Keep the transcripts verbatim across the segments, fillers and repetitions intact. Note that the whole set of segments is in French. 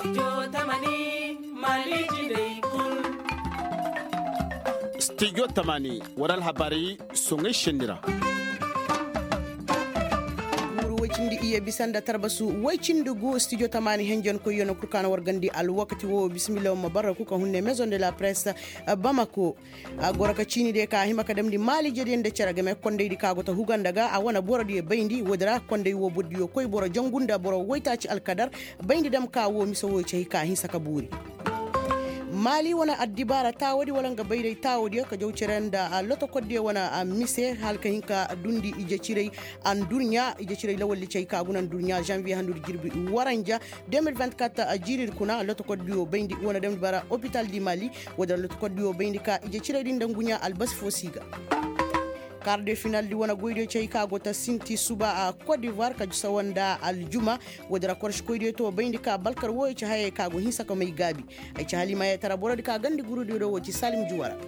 Studio Tamani Mali Jine Kun. Studio Tamani waral habari songe shendira. Wacindi iya bisanda tarbasu wacindi go studio Tamani henjon ko yono kurkana wargandi al wakati wo bismillah ma baraku ka hunne maison de la presse Bamako agora ka chini de ka hima kadam di mali jeden de ceraga me konde di kago ta hugandaga a wana borodi e bayndi wodra konde wo boddi yo koy boro jangunda boro woytaci alkadar bayndi dam ka wo miso wo cey ka hin saka buri mali wana addibara tawodi wala nga bayday tawodi ka jawcirenda a loto kodde wana a mise halka hinka dundi ije cirey an durnya ije cirey lawalli cey ka gunan durnya janvier handu girbi waranja deux mille vingt-quatre a jirir kuna loto kodde yo bayndi wana dem bara hôpital di Mali wada loto kodde yo bayndi ka ije cirey din dangunya albas fosiga quart de finale di wana goyde cey ka gota sinti suba a Côte d'Ivoire ka jusawanda aljuma wadara korsh koyde to bayndi ka balkar woy ci haye ka go hinsa ko may gabi ay ci halima ya tara borodi ka gandi guru do wo ci Salim Juwara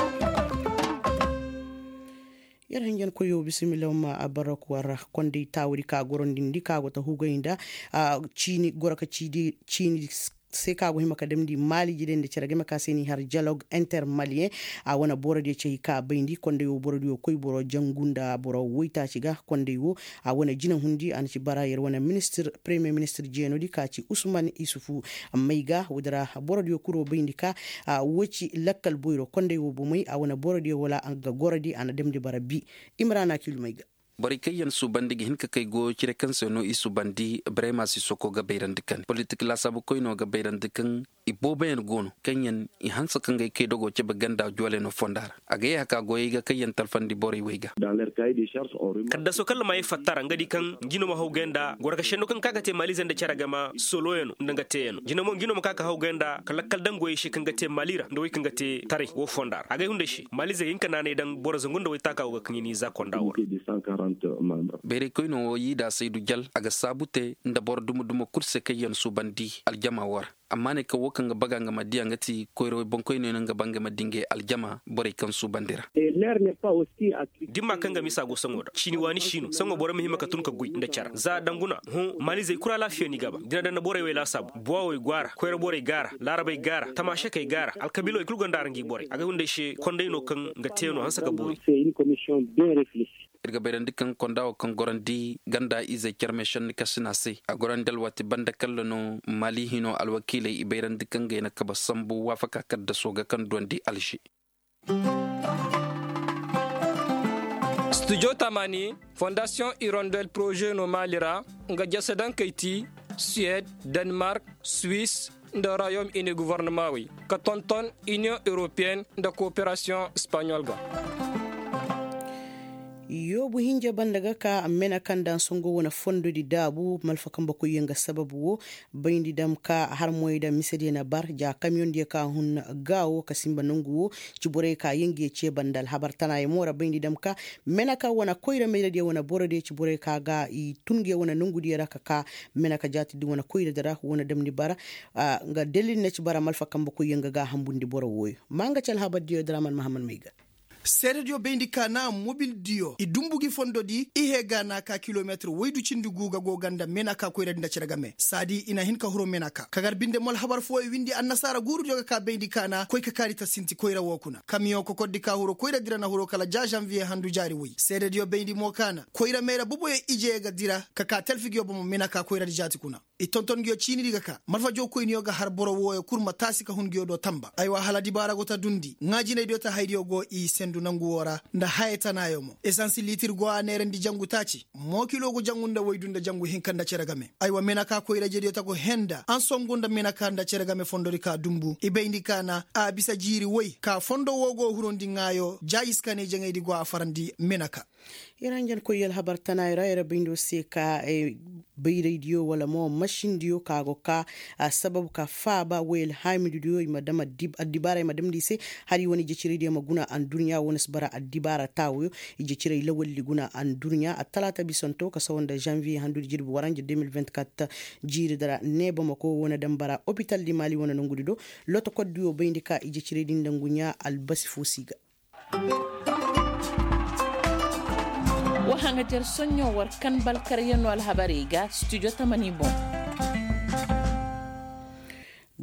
yar hangen ko yo bismillah ma abarak war kondi tawri ka gorondindi ka gota hugoynda chini goraka chidi chini sai ka go hima kadam di Mali jiden de cerage maka seni har dialogue intermalien a wana borodi cey ka bayndi konde yo borodi yo koy boro jangunda boro woyta ciga konde yo a wana jinan hundi an ci barayer wana ministre premier ministre jeno di ka ci Ousmane Issoufou Mayga wudara borodi yo kuro bayndi ka a woci lakkal boyro konde yo bu muy a wana borodi wala an ga gorodi an dem di barabi Imrana Kilu Mayga bari kayan su bandi hin ka kai go kire kansa no isu bandi brema si soko ga bayran dikan politik la sabu koy no ga bayran dikan ibo bayan gono kanyan i hansa kan ga kai dogo ce baganda jole no fondar aga ya ka goyi ga kayan talfandi bori wega kadda so kala mai fattara ngadi kan gino ma hawgenda gorka shendo kan kaga te Mali zanda charaga ma solo yeno ndanga te yeno gino mo gino mo kaka hawgenda kala kal dan goyi shi kan ga te Malira ndo wi kan ga te tare wo fondar aga hunde shi Mali zai hinka nane dan borozo ngondo wi taka ga kan ni za konda wor bere koy no yida Seydou Dial aga sabute nda bor dumu dumu kurse kayan su bandi aljama war amma ne ka wokan ga baga nga madiya ngati koyro bon koy no nga banga madinge aljama bore kan su bandira dimma kan ga misa go sangoda chini wani shino sango bore mihima ka tunka gui nda chara za danguna hu Mali zai kura lafiya ni gaba dina dan bore we la sabu boa we gwara koyro bore gara larabai gara tamashe kai gara alkabilo e kulgo ndarangi bore aga hunde she konde no kan ga teno hansa ka buri irga bayran dikan kondawo kan gorandi ganda ize kermeshan kasina se a gorandal wati banda kallono Mali hino alwakile i bayran dikan ga na kaba sambu wafaka kadda soga kan dondi alshi Studio Tamani Fondation Hirondelle Projet no Malira nga jasadan kayti Suède Danemark Suisse da Royaume-Uni gouvernement wi ka tonton Union Européenne da coopération espagnole ga yobu hinja bandaga ka amena kanda songo wona fondo di dabu malfa kamba ko yenga sababu wo bayndi dam ka har moyda misedi na bar ja camion di ka hun gawo ka simba nangu ci bore ka yengi ce bandal habar tana e mora bayndi dam ka mena ka wona koyra meeda di wona borode ci bore ka ga i tunge wona nangu di raka ka mena ka jati di wona koyra dara wona dem di bara uh, nga delin na ci bara malfa kamba ko yenga ga hambundi boro woy manga cal habar di Draman Mahamad Mayga seredio bendi kana mobile dio i dumbugi fondo di i hega na ka kilometre waydu cindi guga go ganda menaka ko redda ceragame sadi ina hinka huro menaka kagar binde mol habar fo e windi annasara guru joga ka bendi kana koy ka karita sinti koyra wokuna kamiyo ko koddi ka huro koyra dirana huro kala ja janvier handu jari wi seredio bendi mo kana koyra mera bubo e ijega dira ka ka telfigyo bo menaka koyra jati kuna i tonton gyo chini diga ka marfa jo koy niyoga har boro wo e kurma tasika hun gyo do tamba aywa haladi bara go ta dundi ngaji ne do ta haydio go i sendu nangu wora nda haytana yomo essence litir go anere ndi jangu taci mo kilo go jangunda waydunda jangu hinkanda ceragame aywa menaka ko ira jedi tago henda an songunda menaka nda ceragame fondori ka dumbu ibeyndi kana a bisa jiri woy ka fondo wogo hurondi ngayo jayiskane jangedi go afarandi menaka iranjan ko yel habar tanayra era bindo seka e bay radio wala mo machine dio kago ka a sababu ka faba wel hamidu dio madama dib adibara madam dise hari woni jeciri dio maguna an dunya woni sbara adibara tawo jeciri lawol liguna an dunya atalata bisonto ka sawonda janvier handu jirbi waranje deux mille vingt-quatre jiri dara nebo mako wona dambara hôpital di Mali wona ngudi do loto ko dio bayndi ka jeciri din dangunya albasi fosiga waxanga jer sonyo war kan bal karyano al habariga studio Tamani bon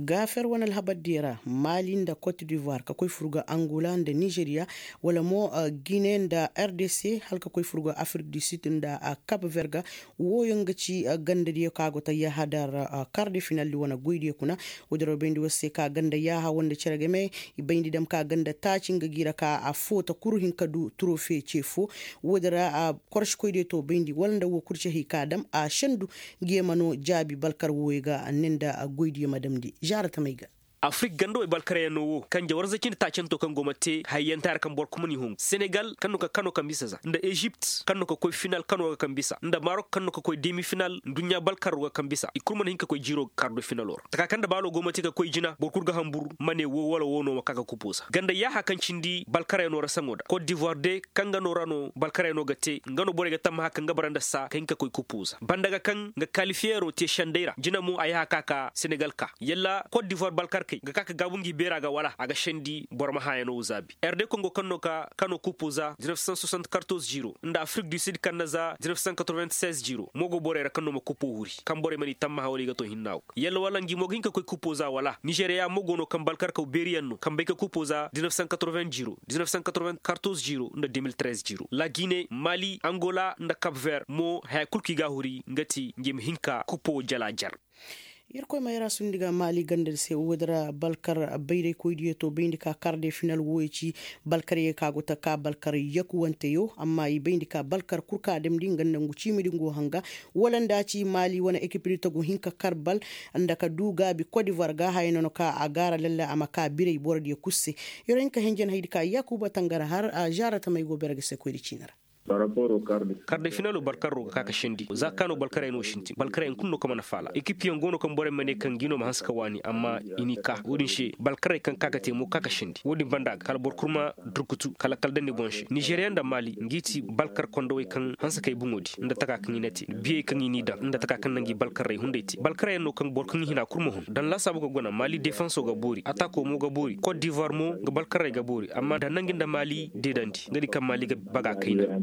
gafer wani alhabadira Mali da Cote d'Ivoire ka koi furga Angola da Nigeria wala mo uh, Guinea da R D C halka koi furga Afrique du Sud da uh, Cap Verde woyon gaci uh, ganda diyo kago ta ya hadar uh, quart de finale wana goydiyo kuna wodoro bendi wase ka ganda ya ha wanda ceragame ibendi dam ka ganda tacin ga gira ka a fota kurhin kadu trofe cefo wodara a uh, korsh koyde to bendi wanda wo kurce hikadam a shandu gemano jabi balkar woyga annenda a goydiyo madamdi jarata maiga Afrique gando e balkare no kan jawar zakin ta cento kan gomate hayyan tar kan bor kumuni hum Senegal kanu ka kanu kan bisa nda Egypt kanu ka koy final kanu ka kan bisa nda Maroc kanu ka koy demi final dunya balkar wa kan bisa ikurman hinka koy jiro quarto final or taka kan da balo gomate ka koy jina bor kurga hambur mane wo wala wono makaka kuposa ganda ya hakan cindi balkare no rasangoda Côte d'Ivoire de kanga no rano balkare no gate ngano bore ga tamma hakan ga baranda sa kan ka koy kuposa bandaga kan ga qualifiero te shandeira jina mu ay hakaka Senegal ka yalla Côte d'Ivoire balkar ga kaka gabungi bera ga wala aga shendi borma hayano uzabi R D Congo kanno ka kano kupuza mille neuf cent soixante-quatorze jiro nda Afrique du Sud kanaza mille neuf cent quatre-vingt-seize jiro mogo borera kanno ma kupo huri kambore mani tamma hawli ga to hinnaw yella wala ngi mogo hinka koy kupuza wala Nigeria mogo no kam balkar ka berianno kambe ka kupuza mille neuf cent quatre-vingts jiro mille neuf cent quatre-vingt-quatorze jiro nda deux mille treize jiro la Guinée Mali Angola nda Cap Vert mo ha kulki ga huri ngati ngim hinka kupo jala jar Yerko mayra sundiga Mali gandel se wodra balkar bayde koydiyo to bendi ka quarde final woyci balkar ye kago ta ka balkar yaku wante yo amma yi bendi ka balkar kurka dem di ganda nguci mi dingo hanga walanda ci Mali wana equipe to go hinka karbal andaka duga bi Côte d'Ivoire ga hayno ka agara lalla amaka bire bordi kusse yoren ka henjen haydi ka yakuba tangara har a jarata may go berge se koydi cinara par rapport au quart de quart de finale barkaro kaka shendi zakano balkara no shinti balkara en kunno kama na fala equipe yon gono kan bore mane kan gino ma haska wani amma inika wodin she balkara kan kaka te mo kaka shendi wodin banda kala bor kurma drukutu kala kaldan bonshi Nigerian da Mali ngiti balkar kondo kan hansa kay bungodi nda taka kan inati biye kan ini da nda taka kan nangi balkara hundeti balkara no kan bor kan hina kurmo dan la sabu ko gona Mali defense ga bori atako mo ga bori Côte d'Ivoire mo ga balkara ga bori amma da nangin da Mali dedanti ngadi kan Mali ga baga kaina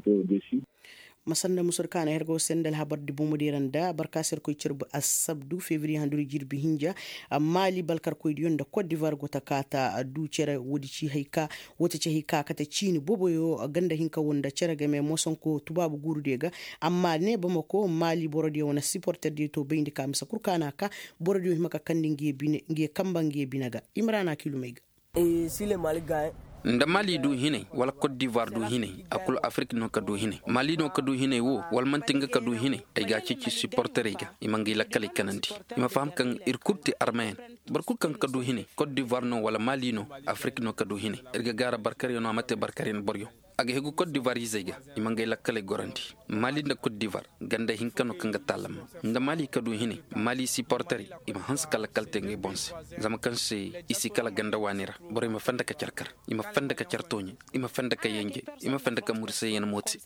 masanda musor kana hergo sendal habar di bumudiran da barka ser koy cirbu asabdu février handuri jirbi hinja Mali balkar koy dion da Côte d'Ivoire gota kata du cere wodi ci hayka wota ci hayka kata cini boboyo ganda hinka wonda cere game mosonko tubabu gurdega amma ne bamako Mali borodi wona supporter di to bendi kam sa kurkana ka borodi maka kandingi bine ngi kambangi binaga Imrana Kilumega et si le Mali gagne nda Mali du hine wala Côte d'Ivoire du hine akul Afrique no ka du hine Mali no ka du hine wo wal mantinga ka du hine ay ga ci ci supporter ga imangi la kali kananti ima fam kan irkubti armen barku kan ka du hine Côte d'Ivoire no wala Mali no Afrique no ka du hine erga gara barkar yo no amate barkar en boryo aga hegu Côte d'Ivoire yizega imangi la kali goranti Mali na Côte d'Ivoire ganda hinkano kanga talam nda Mali ka du hine Mali supporter ima hans kala kalte ngi bonse zama kan se isi kala ganda wanira bore ma fanda ka charkar ima fanda ka chartonya ima fanda ka yenge ima fanda ka murse yen moti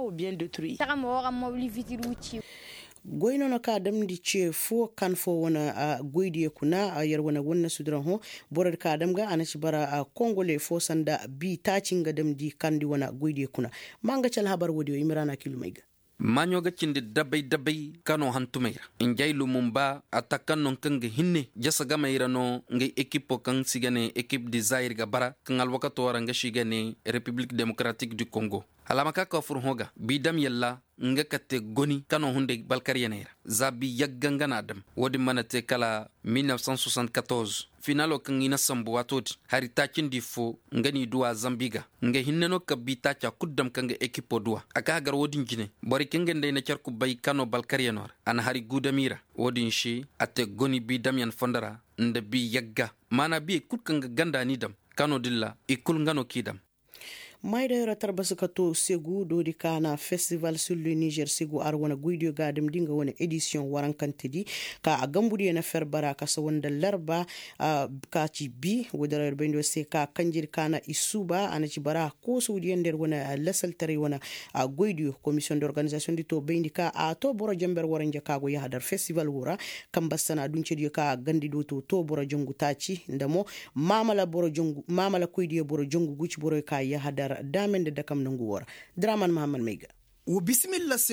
goyno no ka dam di ce fo kan fo wana a goydi kuna a yar wana wonna sudran ho borar ka dam ga anaci bara a kongole fo sanda bi tacin ga dam di kandi wana goydi kuna manga cal habar wodi Imrana Kilumaiga manyoga cindi dabay dabay kano hantumeira injailu mumba atakan non kanga hinne jasa gamaira no ngai equipe kan sigane equipe de Zaire ga bara kan alwakato waranga shigane République démocratique du Congo alama ka ka fur hoga bidam yalla nga kate goni kano hunde balkariyanera zabi yagganga adam wodi manate kala mille neuf cent soixante-quatorze finalo kan ina sambu watoti hari takin di fo ngani duwa zambiga nga hinneno ka bitacha kuddam kanga ekipo duwa aka gar wodin jine bari kenge ndey na charku bay kano balkariyanor ana hari gudamira wodin shi ate goni bidam yan fondara nda bi yagga mana bi kutkanga ganda ni dam kano dilla ikul ngano kidam mayda ratar basakato segu dodi kana festival sur le Niger segu ar wana guidio gadam dinga wana edition waran kantedi ka agambudi na ferbara ka sa wanda larba uh, ka ci bi wadara bendo se ka kanjir kana isuba anaci bara ko saudi ender wana lasal tare wana uh, guidio commission d'organisation di to bendi ka a to boro jamber waran jaka go ya hadar festival wura kambasana dunce di ka gandi do to to boro jongu taci ndamo mamala boro jongu mamala guidio boro jongu guci boro ka ya hadar damen da dakam nanguwar Draman Muhammad Maiga wo bismillah segu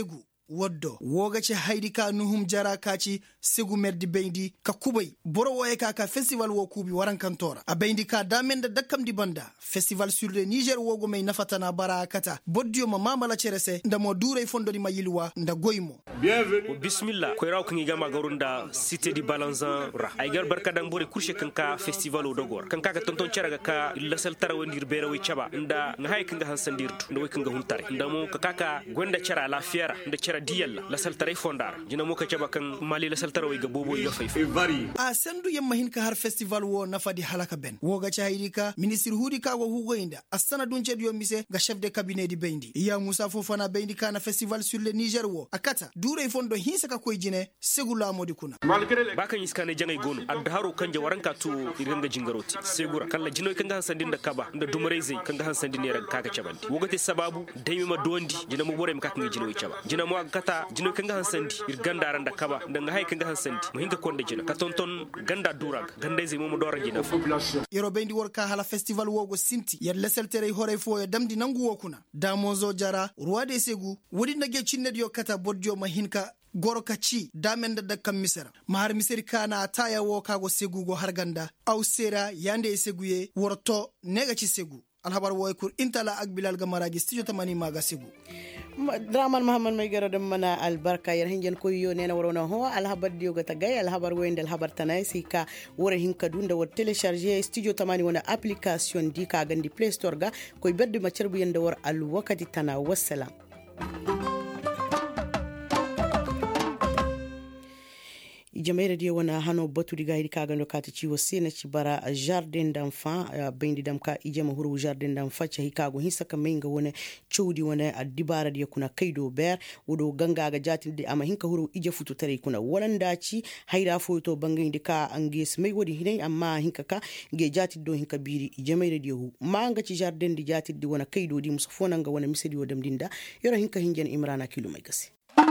woddo wogace haydi ka nuhum jara kaci segu merdi bendi ka kubay boro woye ka ka festival wo kubi waran kantora a bendi ka damen da dakkam di banda festival sur le Niger wogo may nafatana bara kata boddio ma mamala cerese ndamo dure fondoni mayilwa nda goymo bienvenue bismillah ko raw ko ngi gama garunda cité di balanzan ra ay gar barka dang bore kurshe kanka festival o dogor kanka ka tonton ceraga ka la sal tarawandir bere way chaba nda nga hay kanga hansandirtu nda way kanga huntare nda mo ka kaka gonda cara la fiera nda cara diyalla la sal taray fondar jina mo ka chaba kan mali la sal taraway ga bobo yo fay a sendu yemma hin ka har festival wo nafadi halaka ben woga cha hayika ministre hudi ka go hugo inda asana dun cedi yo mise ga chef de cabinet di bendi ya Musa Fofana bendi kana festival sur le Niger wo akata dure fondo hinsa ka koy jine segula modi kuna bakan iskane jangay gonu adharu kanje waranka tu iranga jingaroti segura kala jino kanga hansandin da kaba da dumareze kanga hansandin ne ran kaka chabandi wogate sababu daymi ma dondi jina mo bore maka kanga jino chaba jina mo akata jino kanga hansandi irganda ran da kaba da nga hay kanga hansandi mo hinga konde jina katonton ganda durag gandeze mo mo dora jina yoro bendi worka hala festival wogo sinti yer lesel tere hore fo ya damdi nangu wokuna damozo jara roi de segu wodi nage cinne dio kata boddio ma hinka goro kaci damen da dakkan misera mahar miseri kana taya wo kago segu go harganda aw sera yande seguye worto nega ci segu alhabar woy kur intala ak bilal gamaraji studio tamani maga segu Draman Muhammad may garo dem mana albarka yar hinjen ko yo nena warona ho alhabar dio gata gay alhabar wende alhabar tanay sika wore hinka dunda war télécharger studio tamani wana application di ka gandi Play Store ga koy beddi ma cerbu yende war al wakati tana wassalam. Jamaire dia wana hano batu diga hidi kaga ndo kati chiwo sena chibara jardin d'enfant uh, bendi damka ijema huru jardin d'enfant cha hikago hinsa ka menga wana chudi wana adibara dia kuna kaido ber wodo ganga ga jati de ama hinka huru ije futu tare kuna walanda ci haira foto bangai dika anges mai wodi hinai amma hinka ka ge jati do hinka biri jamaire dia hu manga ci jardin di jati di wana kaido di musafona nga wana misedi wodam dinda yoro hinka hinjen imrana kilo mai gasi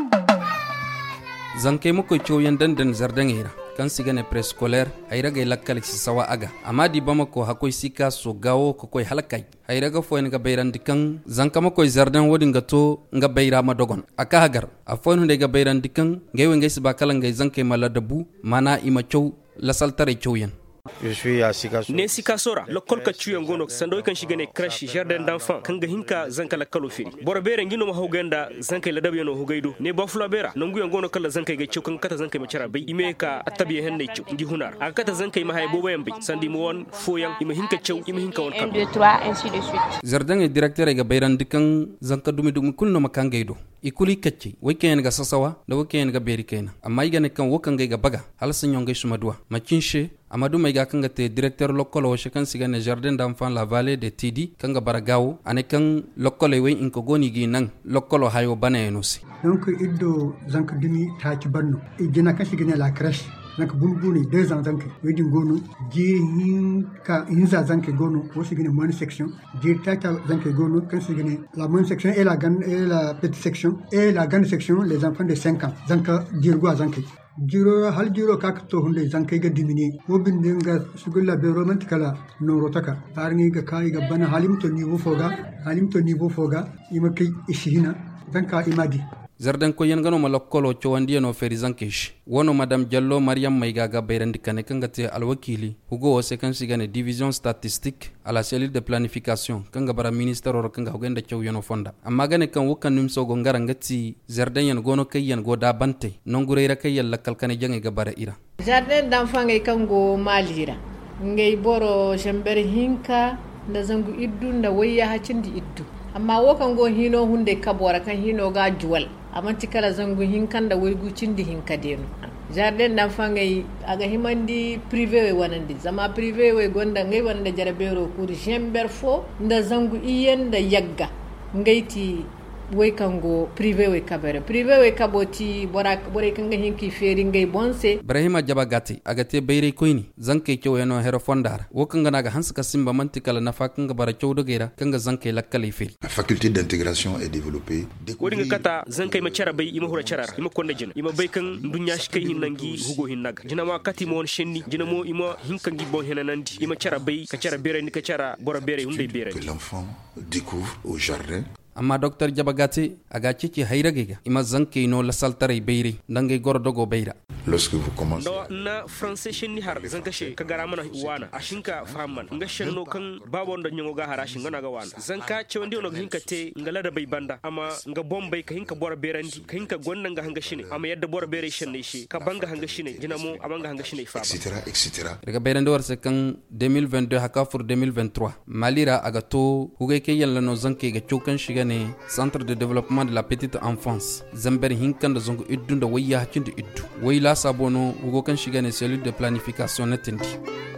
zanke muko choyen dandan zardangira kan sigane prescolaire ayraga lakkal ci sawa aga amadi bamako hakoy sika so gawo ko koy halakay ayraga foyen ga bayrandi kan zanka mako zardan wodi ngato nga bayra ma dogon aka hagar afon hunde ga bayrandi kan ngewe ngay siba kala ngay zanke mala dabu mana ima chow la saltare choyen Je suis à Sikaso. Ne Sikasora, le kolka tuyo ngono sando kan shigane crash jardin d'enfant kanga hinka zanka la kalo firi. Bora bere ngino ma hogenda zanka la dabiyo no hogaido. Ne bafula bera nongu ngono kala zanka ga chukan kata zanka ma chara bai ime ka atabiye henne chu ngi hunar. Akata zanka ma hay bobo yambe sandi mo won foyan ime hinka chu ime hinka won kan. un deux trois ainsi de suite. Jardin e directeur ga bayran dikan zanka dumi dumi kulno makangaido. Ikuli kacce weken ga sasawa da weken ga beri kena amma igane kan wokan ga baga halsan yonga shumadwa makinshe Amadou Maiga kanga te directeur local o shekan sigane jardin d'enfants la vallée de Tidi kanga baragawo ane kan local we inko goni gi nang local hayo banenosi donc iddo zank dumi taaki banno e jina kan sigane la crèche zank bulbuni deux ans zank wedi gono ji hinka hinza zank gono o sigane mon section ji tata zank gono kan sigane la mon section et la grande et la petite section et la grande section les enfants de cinq ans zank dirgo zank jiro hal jiro kak to hunde zankai ga dimini wo binde nga sugulla be romantikala no rotaka tarni ga kai ga bana halim to niveau foga halim to niveau foga ima kai ishina zanka imadi zardan ko yen gano malokolo chowandi no feri zankish wono madame Diallo Mariam Maiga ga bayrandi kane kanga te alwakili hugo o sekansi gane division statistique à la cellule de planification kanga bara ministère ro kanga hogenda chow yono fonda amma gane kan wokan nim sogo ngara ngati zardan yen gono kay yen go da bante nongure kay yalla kalkane jange ga bara ira jardin d'enfant ngay kango malira ngay boro jember hinka da zangu iddu nda wayya hacindi iddu amma wokan go hino hunde kabora kan hino ga juwal amanti kala zangu hinkan da waygu cindi hinka denu jardin d'enfant ngay aga himandi privé we wanandi zama privé we gonda ngay wanda jarabero kur jember fo nda zangu iyen da yagga ngayti way kango privé we kabere privé we kaboti bora bora kanga hinki feri ngay bonse Ibrahima Jabagati agate bayre koyni zanke kyo yano hero fondar wo kanga naga hanska simba mantikala nafa kanga bara kyo dogera kanga zanke lakkale feri la faculté d'intégration est développée wodi kata zanke ma cara bay ima hura carar ima konda jina ima bay kan dunya shi kai hinangi hugo hinnaga jina ma kati mo shenni jina mo ima hinkangi bon hinanandi ima cara bay ka cara bere ni ka cara bora bere hunde bere que l'enfant découvre au jardin amma Docteur Jabagate aga ciki hayragega ima zanke no la saltare beire ndange gordogo beira. Lorsque vous commencez na français shin har zanka she ka gara mana wana ashinka fahamman nga shanno kan babon da nyongo ga harashin ngana ga wana zanka ce wandi ono hinka te ngala da bai banda amma nga bombay ka hinka bora berandi ka hinka gonna nga hanga shine amma yadda bora bere shanne shi ka banga hanga shine jinamo abanga hanga shine fa etc etc daga beirandi warse kan deux mille vingt-deux haka pour deux mille vingt-trois malira aga to huge ke yalla no zanke ga chokan shiga ne centre de développement de la petite enfance zamber hinkan da zongo iddu da wayya hakin da iddu wayla sabono hugo kan shiga ne cellule de planification netindi